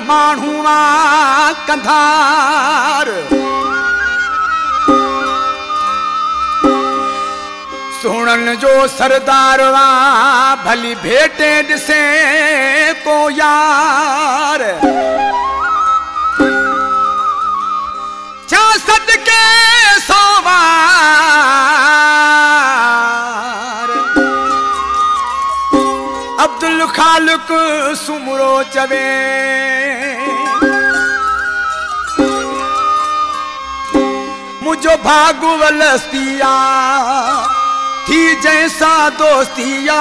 माण्हूआ कंधार सुणन जो सरदार वा भली भेटे ॾिसे को यार छा सदके सोवार अब्दुल खालिक सुमरो चवे मुझो भागु वलस्तिया थी जैसा दोस्तिया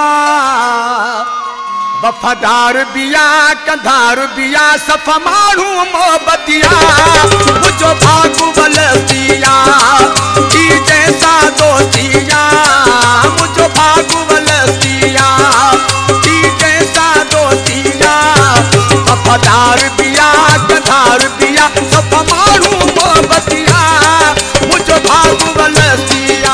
वफादार बिया कंधार बिया सफ़ा माण्हू मोहबतिया मुझो भागु वलस्तिया थी जैसा दोस्तिया मुझो भागु वलस्तिया थी जैसा दोस्तिया वफादार बिया कंधार बिया सफ़ा माण्हू मोहबतिया मुझो भागु वलस्तिया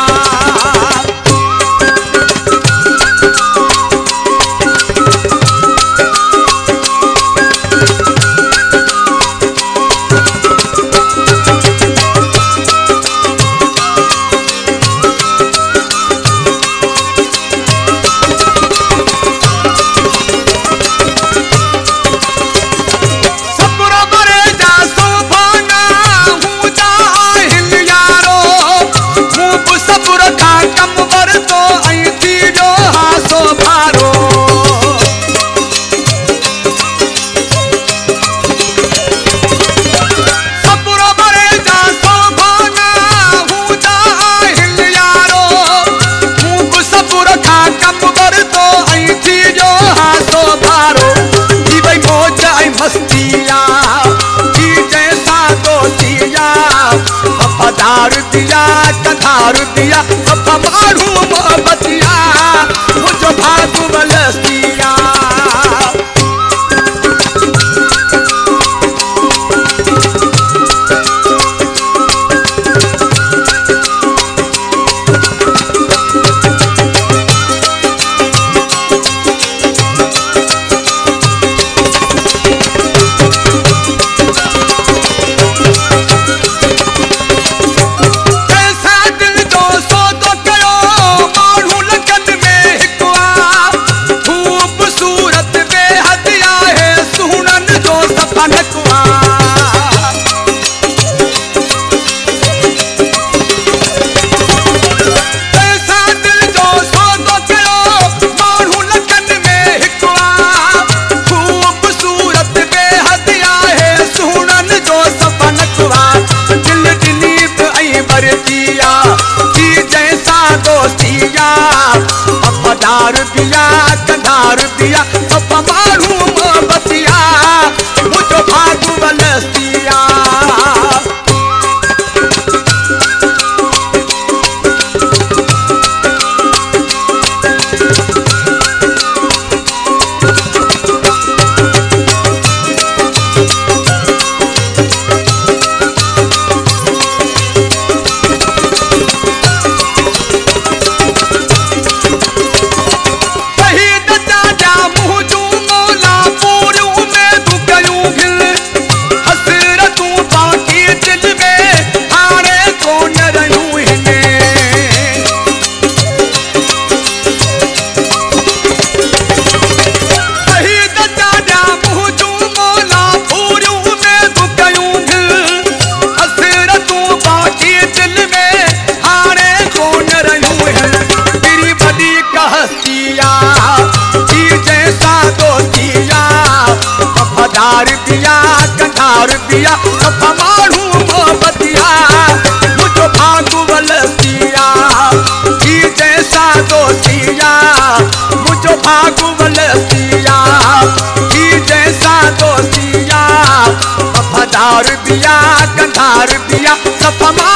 वफादार दिया कंधार दिया सफ़ा माण्हू मोहबतिया मुझो भागु वलस्तिया वफादार दिया कंधार दिया सफ़ा माण्हू मोहबतिया मुझो भागु वलस्तिया वफादार दिया कंधार दिया सफ़ा माण्हू मोहबतिया मुझो भागु वलस्तिया थी जैसा दोस्तिया मुझो भागु वलस्तिया थी जैसा दोस्तिया वफादार दिया कंधार दिया सफ़ा